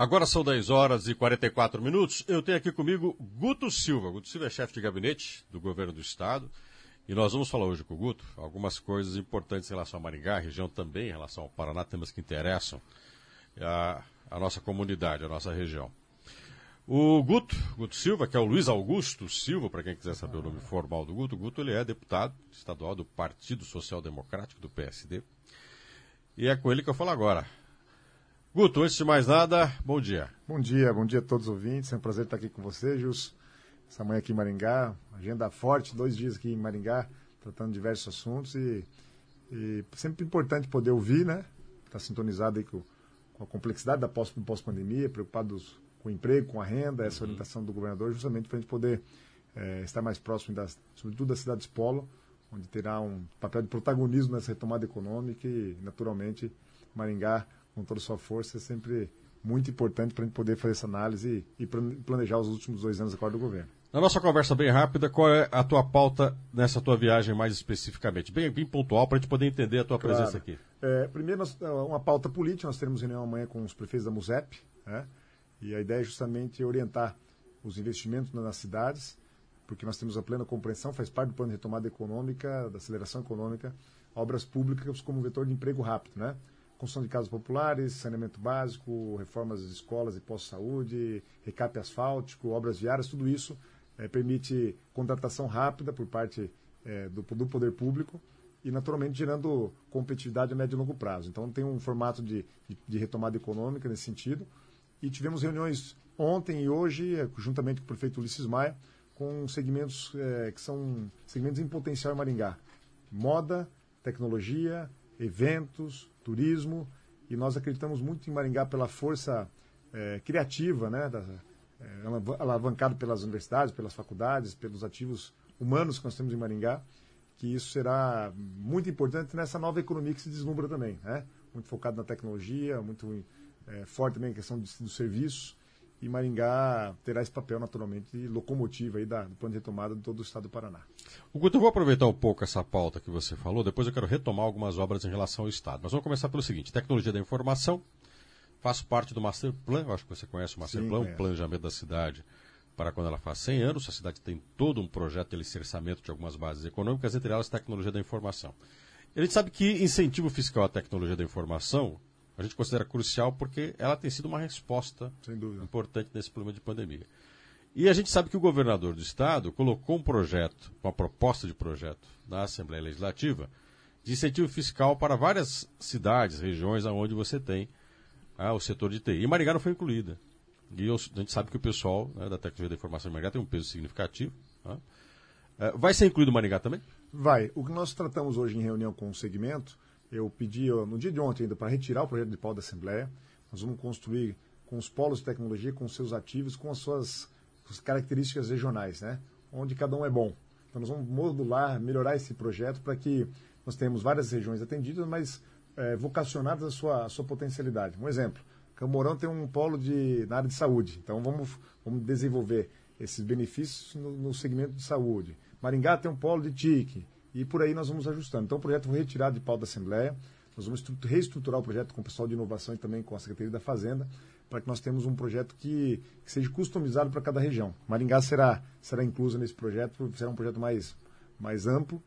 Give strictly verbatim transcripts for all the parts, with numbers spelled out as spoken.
Agora são dez horas e quarenta e quatro minutos. Eu tenho aqui comigo Guto Silva. Guto Silva é chefe de gabinete do governo do estado. E nós vamos falar hoje com o Guto algumas coisas importantes em relação a Maringá, a região também, em relação ao Paraná, temas que interessam a, a nossa comunidade, a nossa região. O Guto, Guto Silva, que é o Luiz Augusto Silva, para quem quiser saber o nome formal do Guto, Guto ele é deputado estadual do Partido Social Democrático, do P S D. E é com ele que eu falo agora. Guto, antes de mais nada, bom dia. Bom dia, bom dia a todos os ouvintes. É um prazer estar aqui com você, Jus. Essa manhã aqui em Maringá, agenda forte, dois dias aqui em Maringá, tratando diversos assuntos e, e sempre importante poder ouvir, né? Estar sintonizado aí com, com a complexidade da pós, pós-pandemia, preocupados com o emprego, com a renda, essa uhum. orientação do governador, justamente para a gente poder é, estar mais próximo, das, sobretudo das cidades polo, onde terá um papel de protagonismo nessa retomada econômica e, naturalmente, Maringá, com toda a sua força, é sempre muito importante para a gente poder fazer essa análise e, e planejar os últimos dois anos agora do governo. Na nossa conversa bem rápida, qual é a tua pauta nessa tua viagem mais especificamente? Bem, bem pontual para a gente poder entender a tua claro. presença aqui. É, primeiro, nós, uma pauta política, nós teremos reunião amanhã com os prefeitos da MUSEP, né? E a ideia é justamente orientar os investimentos nas cidades, porque nós temos a plena compreensão, faz parte do plano de retomada econômica, da aceleração econômica, obras públicas como vetor de emprego rápido, né? Construção de casas populares, saneamento básico, reformas das escolas e pós-saúde, recape asfáltico, obras viárias, tudo isso é, permite contratação rápida por parte é, do, do poder público e, naturalmente, gerando competitividade a médio e longo prazo. Então, tem um formato de, de, de retomada econômica nesse sentido. E tivemos reuniões ontem e hoje, juntamente com o prefeito Ulisses Maia, com segmentos é, que são segmentos em potencial em Maringá. Moda, tecnologia, eventos, turismo, e nós acreditamos muito em Maringá pela força é, criativa, né, da, é, alavancado pelas universidades, pelas faculdades, pelos ativos humanos que nós temos em Maringá, que isso será muito importante nessa nova economia que se deslumbra também, né? Muito focado na tecnologia, muito é, forte também a questão do, do serviço, e Maringá terá esse papel, naturalmente, de locomotiva aí da, do plano de retomada de todo o estado do Paraná. O Guto, eu vou aproveitar um pouco essa pauta que você falou, depois eu quero retomar algumas obras em relação ao estado. Mas vamos começar pelo seguinte, tecnologia da informação, faço parte do Master Plan, eu acho que você conhece o Master Sim, Plan, é. um planejamento da cidade para quando ela faz cem anos, a cidade tem todo um projeto de alicerçamento de algumas bases econômicas, entre elas tecnologia da informação. E a gente sabe que incentivo fiscal à tecnologia da informação a gente considera crucial porque ela tem sido uma resposta importante nesse problema de pandemia. E a gente sabe que o governador do estado colocou um projeto, uma proposta de projeto na Assembleia Legislativa de incentivo fiscal para várias cidades, regiões onde você tem ah, o setor de T I. E Maringá não foi incluída. E eu, a gente sabe que o pessoal né, da tecnologia da informação em Maringá tem um peso significativo. Ah. Uh, vai ser incluído Maringá também? Vai. O que nós tratamos hoje em reunião com o segmento, eu pedi no dia de ontem ainda para retirar o projeto de pauta da Assembleia. Nós vamos construir com os polos de tecnologia, com os seus ativos, com as suas, suas características regionais, né? Onde cada um é bom. Então nós vamos modular, melhorar esse projeto para que nós tenhamos várias regiões atendidas, mas é, vocacionadas à sua, à sua potencialidade. Um exemplo, Camorão tem um polo de, na área de saúde, então vamos, vamos desenvolver esses benefícios no, no segmento de saúde. Maringá tem um polo de T I C, e por aí nós vamos ajustando. Então o projeto foi retirado de pauta da Assembleia, nós vamos reestruturar o projeto com o pessoal de inovação e também com a Secretaria da Fazenda, para que nós tenhamos um projeto que, que seja customizado para cada região. Maringá será, será inclusa nesse projeto, será um projeto mais, mais amplo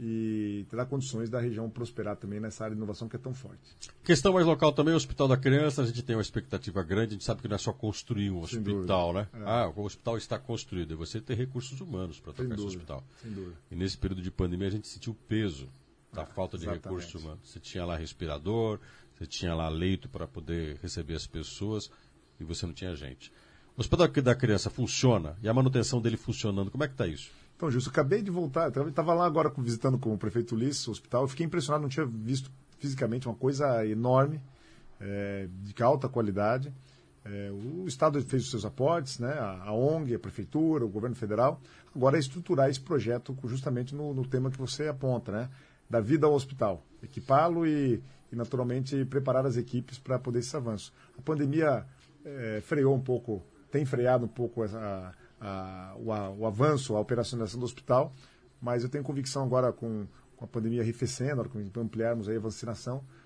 e terá condições da região prosperar também nessa área de inovação que é tão forte. Questão mais local também, o Hospital da Criança, a gente tem uma expectativa grande, a gente sabe que não é só construir um Sem hospital, dúvida. né? É. Ah, o hospital está construído, e você tem recursos humanos para tocar esse hospital. Sem dúvida. E nesse período de pandemia a gente sentiu o peso da ah, falta de exatamente. recursos humanos. Você tinha lá respirador, você tinha lá leito para poder receber as pessoas e você não tinha gente. O Hospital da Criança funciona e a manutenção dele funcionando, como é que está isso? Então, Justo, acabei de voltar, estava lá agora visitando com o prefeito Ulisses o hospital, eu fiquei impressionado, não tinha visto fisicamente uma coisa enorme, é, de alta qualidade. É, o Estado fez os seus aportes, né, a, a O N G, a Prefeitura, o Governo Federal, agora é estruturar esse projeto justamente no, no tema que você aponta, né, da vida ao hospital, equipá-lo e, e, naturalmente, preparar as equipes para poder esse avanço. A pandemia é, freou um pouco, tem freado um pouco essa... A, o, a, o avanço, a operacionalização do hospital, mas eu tenho convicção agora com, com a pandemia arrefecendo, com ampliarmos aí a vacinação,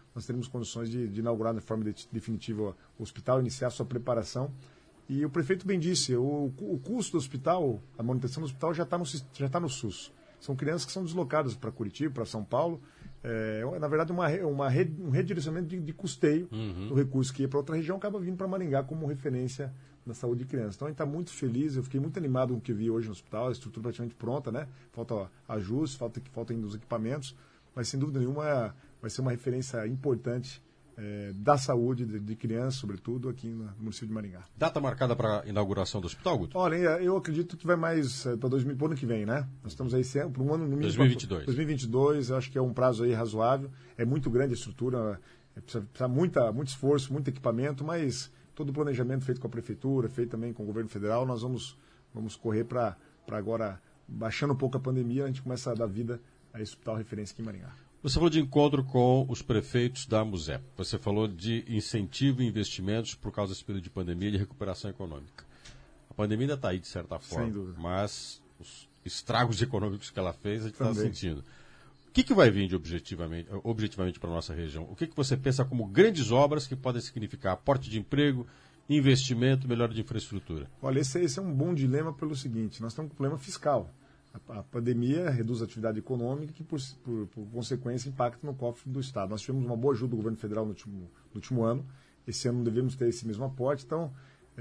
nós teremos condições de, de inaugurar de forma de, definitiva o hospital, iniciar sua preparação. E o prefeito bem disse, o, o custo do hospital, a manutenção do hospital já está no, já tá no SUS. São crianças que são deslocadas para Curitiba, para São Paulo. É, na verdade, uma, uma re, um redirecionamento de, de custeio uhum. do recurso que ia para outra região acaba vindo para Maringá como referência na saúde de crianças. Então a gente está muito feliz, eu fiquei muito animado com o que vi hoje no hospital, a estrutura praticamente pronta, né? Falta ajustes, falta, falta ainda os equipamentos, mas sem dúvida nenhuma vai ser uma referência importante é, da saúde de, de crianças, sobretudo aqui no município de Maringá. Data marcada para a inauguração do hospital, Guto? Olha, eu acredito que vai mais para o ano que vem, né? Nós estamos aí para um ano no mínimo. dois mil e vinte e dois. dois mil e vinte e dois, eu acho que é um prazo aí razoável. É muito grande a estrutura, é, precisa, precisa muita, muito esforço, muito equipamento, mas todo o planejamento feito com a prefeitura, feito também com o governo federal, nós vamos, vamos correr para agora, baixando um pouco a pandemia, a gente começa a dar vida a esse hospital referência aqui em Maringá. Você falou de encontro com os prefeitos da MUSEP. Você falou de incentivo e investimentos por causa desse período de pandemia e de recuperação econômica. A pandemia ainda está aí, de certa forma. Sem dúvida. Mas os estragos econômicos que ela fez, a gente está sentindo. O que, que vai vir de objetivamente, objetivamente para a nossa região? O que, que você pensa como grandes obras que podem significar aporte de emprego, investimento, melhora de infraestrutura? Olha, esse, esse é um bom dilema pelo seguinte, nós temos um problema fiscal. A, a pandemia reduz a atividade econômica que, por, por, por consequência, impacta no cofre do Estado. Nós tivemos uma boa ajuda do governo federal no último, no último ano. Esse ano não devemos ter esse mesmo aporte. Então,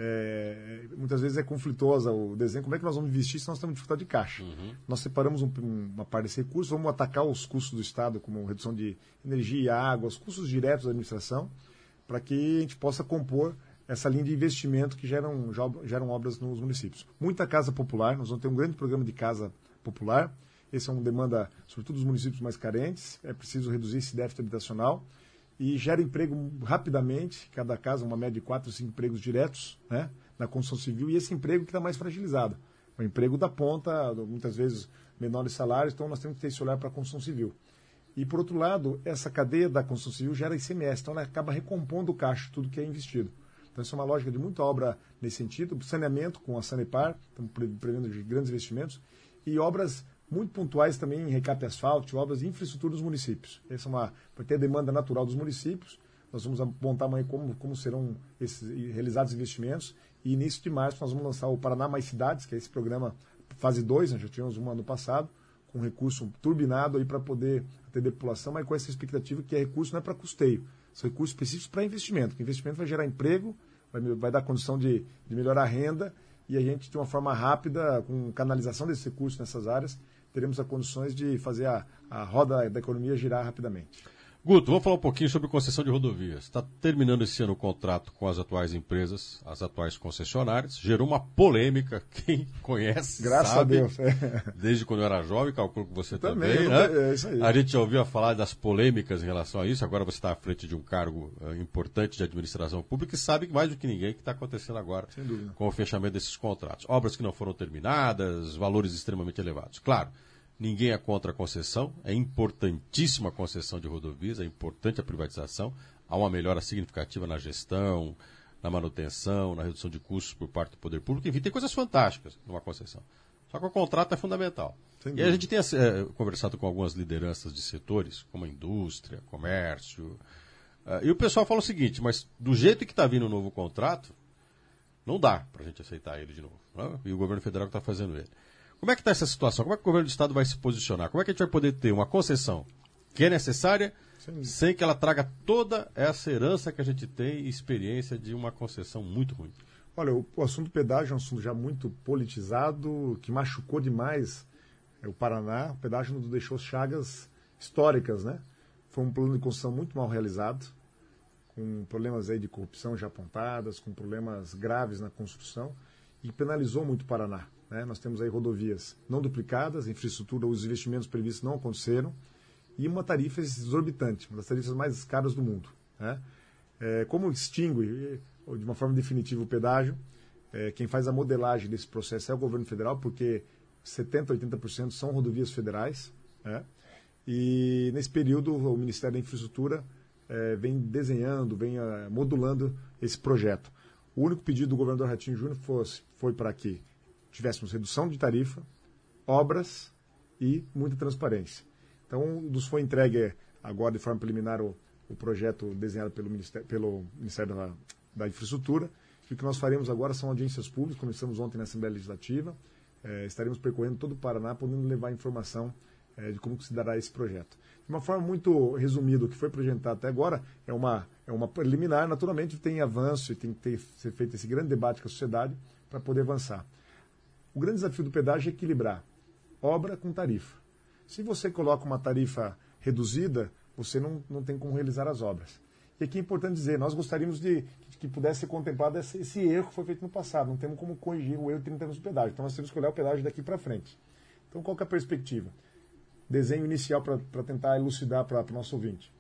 é, muitas vezes é conflitosa o desenho. Como é que nós vamos investir se nós temos dificuldade de caixa? Uhum. Nós separamos um, uma parte desse recurso, vamos atacar os custos do Estado, como redução de energia, água, os custos diretos da administração, para que a gente possa compor essa linha de investimento que geram, geram obras nos municípios. Muita casa popular, nós vamos ter um grande programa de casa popular. Esse é uma demanda, sobretudo dos municípios mais carentes. É preciso reduzir esse déficit habitacional e gera emprego rapidamente. Cada casa, uma média de quatro, cinco empregos diretos, né, na construção civil. E esse emprego que está mais fragilizado. O emprego da ponta, muitas vezes menores salários. Então nós temos que ter esse olhar para a construção civil. E, por outro lado, essa cadeia da construção civil gera I C M S. Então ela acaba recompondo o caixa, tudo que é investido. Então, isso é uma lógica de muita obra nesse sentido. Saneamento com a Sanepar, estamos prevendo grandes investimentos. E obras muito pontuais também em recape asfalto, obras de infraestrutura dos municípios. Essa é uma, vai ter a demanda natural dos municípios. Nós vamos apontar amanhã como, como serão esses, realizados investimentos. E início de março nós vamos lançar o Paraná Mais Cidades, que é esse programa fase dois, nós já tivemos um ano passado, com recurso turbinado aí para poder atender a população, mas com essa expectativa que é recurso não é para custeio. São recursos específicos para investimento. O investimento vai gerar emprego, vai, vai dar condição de, de melhorar a renda e a gente, de uma forma rápida, com canalização desses recursos nessas áreas, teremos as condições de fazer a, a roda da economia girar rapidamente. Guto, vamos falar um pouquinho sobre concessão de rodovias. Está terminando esse ano o contrato com as atuais empresas, as atuais concessionárias. Gerou uma polêmica, quem conhece Graças sabe, a Deus. Desde quando eu era jovem, calculo que você também, também né? É isso aí. A gente já ouviu falar das polêmicas em relação a isso, agora você está à frente de um cargo uh, importante de administração pública e sabe mais do que ninguém o que está acontecendo agora com o fechamento desses contratos. Obras que não foram terminadas, valores extremamente elevados. Claro, ninguém é contra a concessão, é importantíssima a concessão de rodovias, é importante a privatização, há uma melhora significativa na gestão, na manutenção, na redução de custos por parte do poder público, enfim, tem coisas fantásticas numa concessão. Só que o contrato é fundamental. E a gente tem é, conversado com algumas lideranças de setores, como a indústria, comércio, uh, e o pessoal fala o seguinte, mas do jeito que está vindo o novo contrato, não dá para a gente aceitar ele de novo. Né? E o governo federal está fazendo ele. Como é que está essa situação? Como é que o governo do Estado vai se posicionar? Como é que a gente vai poder ter uma concessão que é necessária, Sim. sem que ela traga toda essa herança que a gente tem e experiência de uma concessão muito ruim? Olha, o, o assunto pedágio é um assunto já muito politizado, que machucou demais é, o Paraná. O pedágio nos deixou chagas históricas, né? Foi um plano de construção muito mal realizado, com problemas aí de corrupção já apontadas, com problemas graves na construção, e penalizou muito o Paraná. Né? Nós temos aí rodovias não duplicadas, infraestrutura, os investimentos previstos não aconteceram, e uma tarifa exorbitante, uma das tarifas mais caras do mundo. Né? É, como extingue de uma forma definitiva o pedágio? É, quem faz a modelagem desse processo é o governo federal, porque setenta por cento, oitenta por cento são rodovias federais. Né? E nesse período o Ministério da Infraestrutura é, vem desenhando, vem uh, modulando esse projeto. O único pedido do governador Ratinho Júnior fosse, foi para que tivéssemos redução de tarifa, obras e muita transparência. Então, nos foi entregue agora de forma preliminar o, o projeto desenhado pelo Ministério, pelo Ministério da, da Infraestrutura. E o que nós faremos agora são audiências públicas, começamos ontem na Assembleia Legislativa, é, estaremos percorrendo todo o Paraná, podendo levar informação é, de como se dará esse projeto. De uma forma muito resumida, o que foi apresentado até agora é uma, é uma preliminar, naturalmente tem avanço e tem que ter, ser feito esse grande debate com a sociedade para poder avançar. O grande desafio do pedágio é equilibrar obra com tarifa. Se você coloca uma tarifa reduzida, você não, não tem como realizar as obras. E aqui é importante dizer, nós gostaríamos de, de que pudesse ser contemplado esse, esse erro que foi feito no passado. Não temos como corrigir o erro em termos do pedágio. Então nós temos que olhar o pedágio daqui para frente. Então qual que é a perspectiva? Desenho inicial para tentar elucidar para o nosso ouvinte.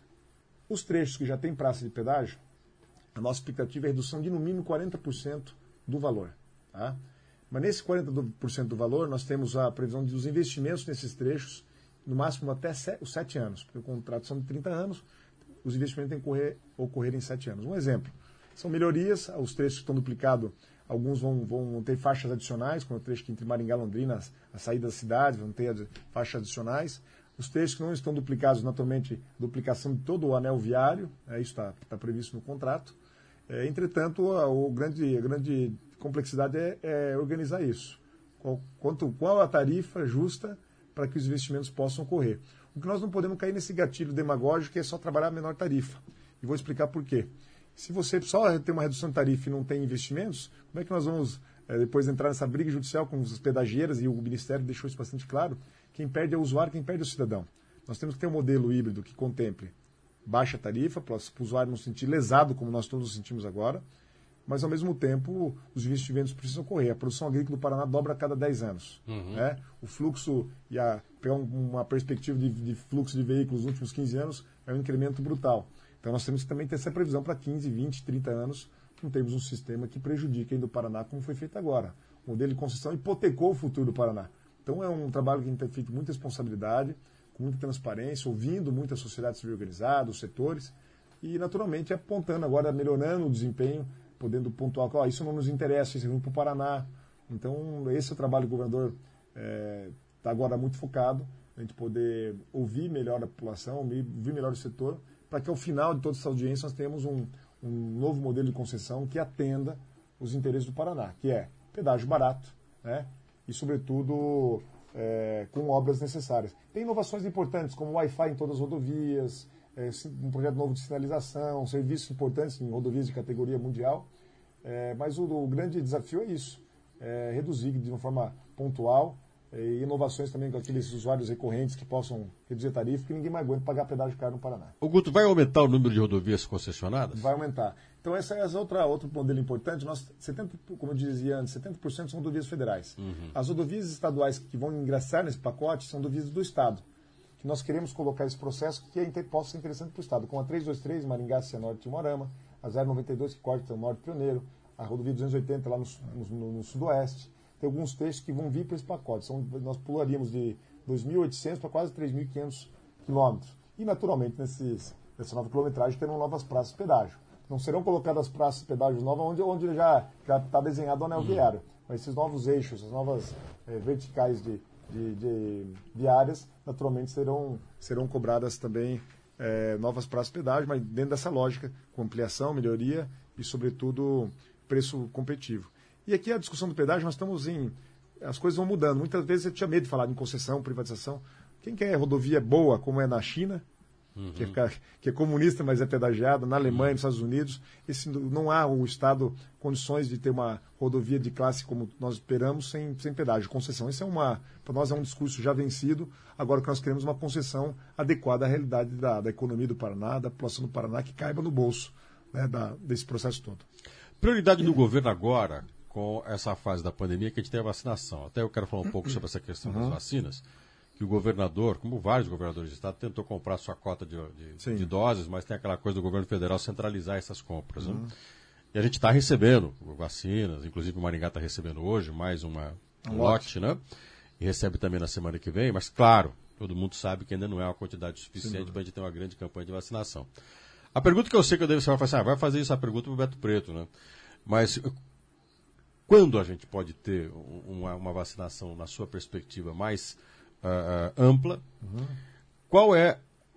Os trechos que já têm praça de pedágio, a nossa expectativa é a redução de no mínimo quarenta por cento do valor. Tá? Mas nesse quarenta por cento do valor, nós temos a previsão dos investimentos nesses trechos, no máximo até os sete anos, porque o contrato são de trinta anos, os investimentos têm que ocorrer, ocorrer em sete anos. Um exemplo, são melhorias, os trechos que estão duplicados, alguns vão, vão ter faixas adicionais, como o trecho que entre Maringá e Londrina, a saída da cidade, vão ter faixas adicionais. Os trechos que não estão duplicados, naturalmente, duplicação de todo o anel viário, é, isso está tá previsto no contrato. É, entretanto, a, o grande, a grande complexidade é, é organizar isso. Qual, quanto, qual a tarifa justa para que os investimentos possam ocorrer. O que nós não podemos cair nesse gatilho demagógico que é só trabalhar a menor tarifa. E vou explicar por quê. Se você só tem uma redução de tarifa e não tem investimentos, como é que nós vamos é, depois entrar nessa briga judicial com as pedagieiras, e o Ministério deixou isso bastante claro, quem perde é o usuário, quem perde é o cidadão. Nós temos que ter um modelo híbrido que contemple baixa tarifa, para o usuário não se sentir lesado, como nós todos nos sentimos agora, mas, ao mesmo tempo, os investimentos precisam ocorrer. A produção agrícola do Paraná dobra a cada dez anos. Uhum. Né? O fluxo, e a, pegar uma perspectiva de, de fluxo de veículos nos últimos quinze anos, é um incremento brutal. Então, nós temos que também ter essa previsão para quinze, vinte, trinta anos, não temos um sistema que prejudique ainda o Paraná, como foi feito agora. O modelo de concessão hipotecou o futuro do Paraná. Então, é um trabalho que a gente tem feito com muita responsabilidade, com muita transparência, ouvindo muito a sociedade civil organizada, os setores, e, naturalmente, apontando agora, melhorando o desempenho, podendo pontuar que oh, isso não nos interessa, isso é ruim para o Paraná. Então, esse é o trabalho que o governador está é, agora muito focado, a gente poder ouvir melhor a população, ouvir melhor o setor, para que ao final de toda essa audiência nós tenhamos um, um novo modelo de concessão que atenda os interesses do Paraná, que é pedágio barato, né? E, sobretudo, é, com obras necessárias. Tem inovações importantes, como Wi-Fi em todas as rodovias, É, um projeto novo de sinalização, serviços importantes em rodovias de categoria mundial. É, mas o, o grande desafio é isso, é reduzir de uma forma pontual é, e inovações também com aqueles usuários recorrentes que possam reduzir a tarifa, porque ninguém mais aguenta pagar pedágio caro no Paraná. O Guto, vai aumentar o número de rodovias concessionadas? Vai aumentar. Então, essa é outra, outro modelo importante. Nós, setenta, como eu dizia antes, setenta por cento são rodovias federais. Uhum. As rodovias estaduais que vão ingressar nesse pacote são rodovias do Estado. Nós queremos colocar esse processo que é, possa ser interessante para o Estado, como a trezentos e vinte e três, Maringá, Cianorte e Moarama, a zero noventa e dois, que corta o Norte Pioneiro, a rodovia duzentos e oitenta lá no, no, no Sudoeste. Tem alguns trechos que vão vir para esse pacote. São, nós pularíamos de dois mil e oitocentos para quase três mil e quinhentos quilômetros. E, naturalmente, nesses, nessa nova quilometragem, terão novas praças de pedágio. Não serão colocadas praças de pedágio novas onde, onde já está desenhado o anel uhum. viário. Mas esses novos eixos, as novas é, verticais de De, de, de áreas, naturalmente serão, serão cobradas também é, novas praças de pedágio, mas dentro dessa lógica, com ampliação, melhoria e, sobretudo, preço competitivo. E aqui a discussão do pedágio, nós estamos em... As coisas vão mudando. Muitas vezes eu tinha medo de falar em concessão, privatização. Quem quer rodovia boa, como é na China, uhum. que, é, que é comunista, mas é pedagiada, na Alemanha, uhum. nos Estados Unidos, esse, não há o Estado condições de ter uma rodovia de classe como nós esperamos sem, sem pedágio, concessão. Isso é uma, para nós é um discurso já vencido, agora que nós queremos uma concessão adequada à realidade da, da economia do Paraná, da população do Paraná, que caiba no bolso, né, da, desse processo todo. Prioridade do governo agora, com essa fase da pandemia, que a gente tem a vacinação. Até eu quero falar um pouco sobre essa questão uhum. das vacinas, que o governador, como vários governadores de estado, tentou comprar sua cota de, de, de doses, mas tem aquela coisa do governo federal centralizar essas compras. Uhum. Né? E a gente está recebendo vacinas, inclusive o Maringá está recebendo hoje mais uma, um, um lote, lote, né? E recebe também na semana que vem, mas claro, todo mundo sabe que ainda não é uma quantidade suficiente para a gente ter uma grande campanha de vacinação. A pergunta que eu sei que eu devo, você vai fazer, ah, vai fazer isso a pergunta para o Beto Preto, né? Mas quando a gente pode ter uma, uma vacinação, na sua perspectiva, mais uh, uh, ampla? Uhum. Qual é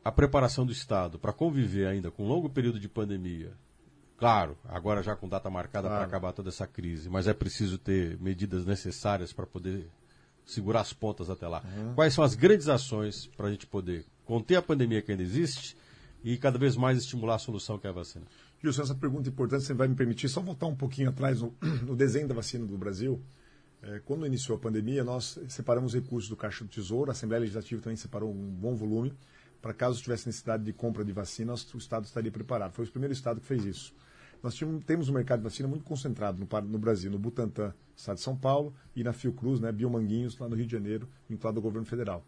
a preparação do Estado para conviver ainda com um longo período de pandemia, claro, agora já com data marcada claro. para acabar toda essa crise, mas é preciso ter medidas necessárias para poder segurar as pontas até lá. Uhum. Quais são as grandes ações para a gente poder conter a pandemia que ainda existe e cada vez mais estimular a solução que é a vacina? Gilson, essa pergunta importante, você vai me permitir só voltar um pouquinho atrás no, no desenho da vacina do Brasil. É, quando iniciou a pandemia, nós separamos recursos do Caixa do Tesouro, a Assembleia Legislativa também separou um bom volume, para caso tivesse necessidade de compra de vacina, o Estado estaria preparado. Foi o primeiro Estado que fez isso. Nós tínhamos, temos um mercado de vacina muito concentrado no, no Brasil, no Butantan, Estado de São Paulo, e na Fiocruz, né, Biomanguinhos, lá no Rio de Janeiro, vinculado ao governo federal.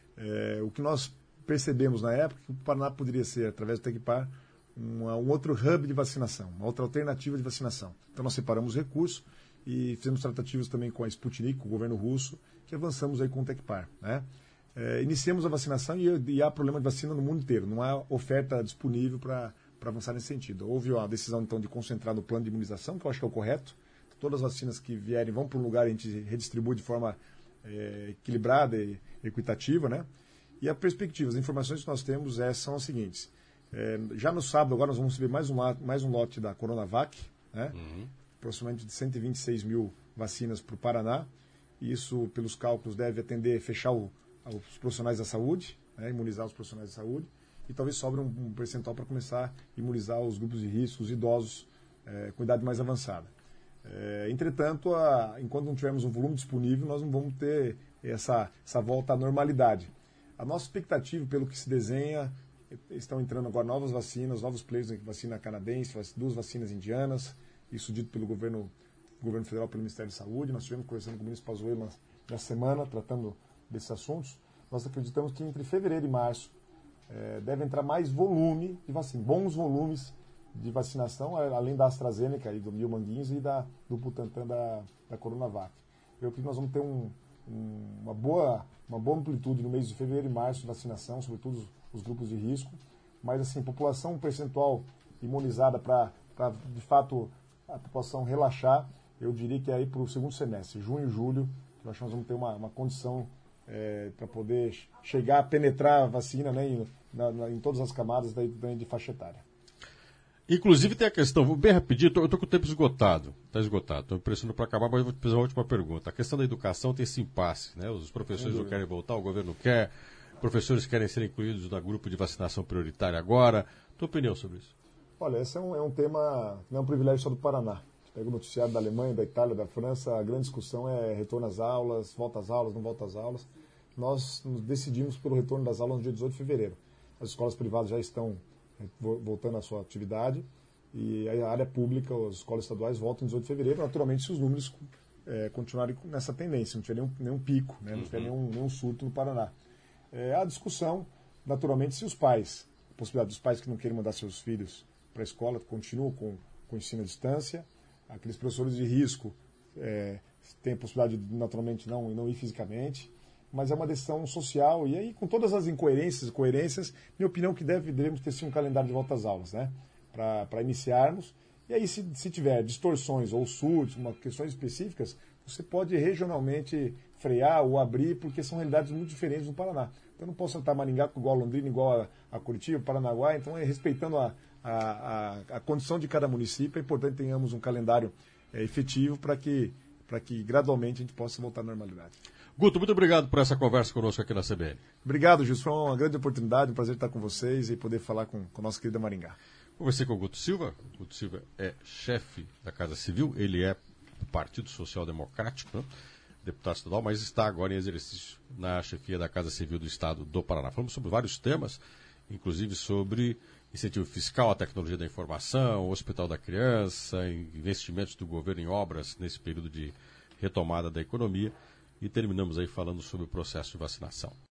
É, o que nós percebemos na época, que o Paraná poderia ser, através do Tecpar, uma, um outro hub de vacinação, uma outra alternativa de vacinação. Então nós separamos recursos e fizemos tratativas também com a Sputnik, com o governo russo, que avançamos aí com o Tecpar, né? É, iniciamos a vacinação e, e há problema de vacina no mundo inteiro, não há oferta disponível para avançar nesse sentido. Houve a decisão, então, de concentrar no plano de imunização, que eu acho que é o correto. Todas as vacinas que vierem vão para um lugar e a gente redistribui de forma é, equilibrada e equitativa, né? E a perspectiva, as informações que nós temos é, são as seguintes. É, já no sábado, agora nós vamos receber mais um, mais um lote da Coronavac, né? Uhum. Aproximadamente de cento e vinte e seis mil vacinas para o Paraná. Isso, pelos cálculos, deve atender, fechar o, os profissionais da saúde, né? Imunizar os profissionais da saúde. E talvez sobre um, um percentual para começar a imunizar os grupos de risco, os idosos é, com idade mais avançada. É, entretanto, a, enquanto não tivermos um volume disponível, nós não vamos ter essa, essa volta à normalidade. A nossa expectativa, pelo que se desenha, estão entrando agora novas vacinas, novos players, vacina canadense, duas vacinas indianas, isso dito pelo governo, governo federal, pelo Ministério da Saúde. Nós estivemos conversando com o ministro Pazuello na semana, tratando desses assuntos. Nós acreditamos que entre fevereiro e março é, deve entrar mais volume de vacina, bons volumes de vacinação, além da AstraZeneca e do Biomanguinhos e da, do Butantan da, da Coronavac. Eu acredito que nós vamos ter um, um, uma, boa, uma boa amplitude no mês de fevereiro e março de vacinação, sobretudo os, os grupos de risco, mas assim, população um percentual imunizada para, de fato, a população relaxar, eu diria que é aí para o segundo semestre, junho e julho, que nós vamos ter uma, uma condição é, para poder chegar a penetrar a vacina, né, em, na, na, em todas as camadas daí, daí de faixa etária. Inclusive tem a questão, vou bem rapidinho, eu estou com o tempo esgotado, está esgotado, estou me pressionando para acabar, mas eu vou te fazer uma última pergunta. A questão da educação tem esse impasse, né? Os professores não querem voltar, o governo quer, professores querem ser incluídos no grupo de vacinação prioritária agora. Tua opinião sobre isso? Olha, esse é um, é um tema, não é um privilégio só do Paraná. Pega o noticiário da Alemanha, da Itália, da França, a grande discussão é retorno às aulas, volta às aulas, não volta às aulas. Nós nos decidimos pelo retorno das aulas no dia dezoito de fevereiro. As escolas privadas já estão voltando à sua atividade e a área pública, as escolas estaduais voltam em dezoito de fevereiro, naturalmente se os números é, continuarem nessa tendência, não tiver nenhum, nenhum pico, né, não tiver nenhum, nenhum surto no Paraná. É, a discussão, naturalmente, se os pais, a possibilidade dos pais que não querem mandar seus filhos para a escola, continuam com, com ensino à distância, aqueles professores de risco é, têm a possibilidade de, naturalmente, não, não ir fisicamente, mas é uma decisão social, e aí com todas as incoerências, coerências, minha opinião é que deve, devemos ter sim um calendário de volta às aulas, né, para iniciarmos, e aí se, se tiver distorções ou surtos, uma, questões específicas, você pode regionalmente frear ou abrir, porque são realidades muito diferentes no Paraná. Então eu não posso tratar Maringá igual a Londrina, igual a, a Curitiba, Paranaguá, então é respeitando a, a, a, a condição de cada município, é importante que tenhamos um calendário é, efetivo para que, para que gradualmente a gente possa voltar à normalidade. Guto, muito obrigado por essa conversa conosco aqui na C B N. Obrigado, Gilson. Foi uma grande oportunidade, um prazer estar com vocês e poder falar com, com a nossa querida Maringá. Conversei com o Guto Silva. O Guto Silva é chefe da Casa Civil, ele é do Partido Social Democrático, né? Deputado estadual, mas está agora em exercício na chefia da Casa Civil do Estado do Paraná. Falamos sobre vários temas, inclusive sobre incentivo fiscal à tecnologia da informação, Hospital da Criança, investimentos do governo em obras nesse período de retomada da economia. E terminamos aí falando sobre o processo de vacinação.